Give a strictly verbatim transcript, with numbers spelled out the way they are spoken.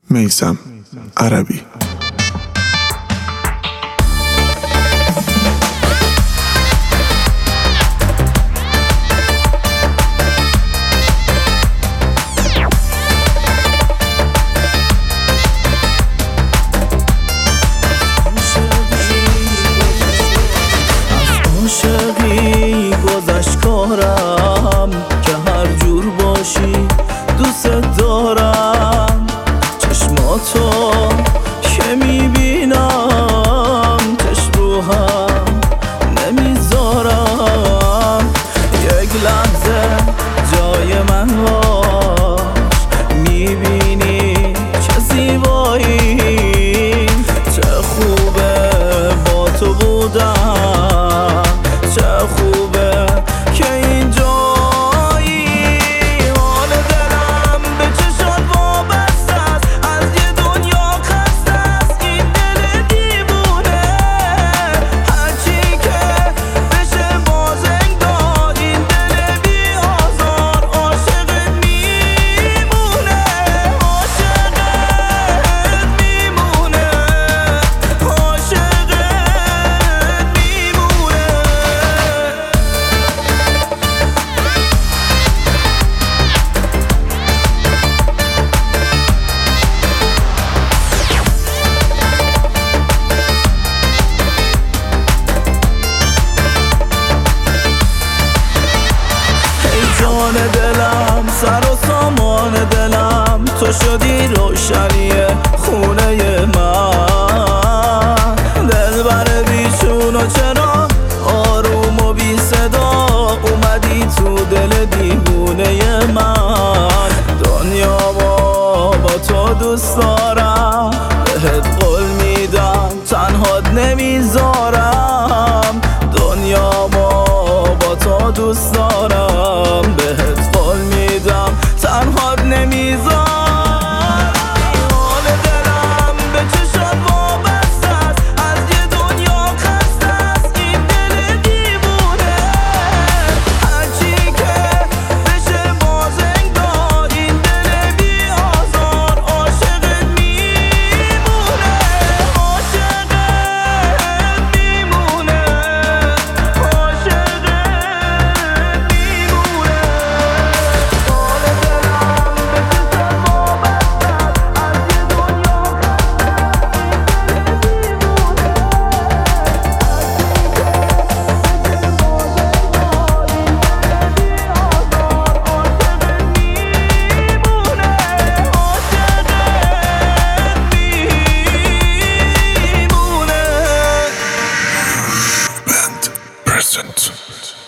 میثم عربی. عاشقی گذشت کارم که هر جور باشی دوست دارم. چشماتو که میبینم چشم رو هم نمیذارم. یک لحظه جای من باش، میبینی چه زیبایی، چه خوبه با تو بودم، چه خوبه که اینجایی. حال دلم به چشات وابسته است، از یه دنیا خسته است این دل دیوونه. هرچی که بشه باز انگار این دل بی آزار عاشقت میمونه، عاشقت میمونه، عاشقت میمونه. جان دلم، سر و سامان دلم، تو شدی روشنی خونه من. دلبر بیچون و چرا آروم و بی صدا اومدی تو دل دیوونه من. دنیا با با تو دوست دارم، بهت قول میدم تنهات نمیذارم. دنیا با با تو دوست دارم، بهت قول میدم تنهات نمیذارم. حال دلم به چشات وابسته است، از یه دنیا خسته است این دل دیوونه. هرچی که بشه باز انگار این دل بی آزار عاشقت میمونه، عاشقت میمونه، عاشقت میمونه. حال دلم به چشات وابسته است، از یه دنیا خسته است این دل دیوونه. Band present.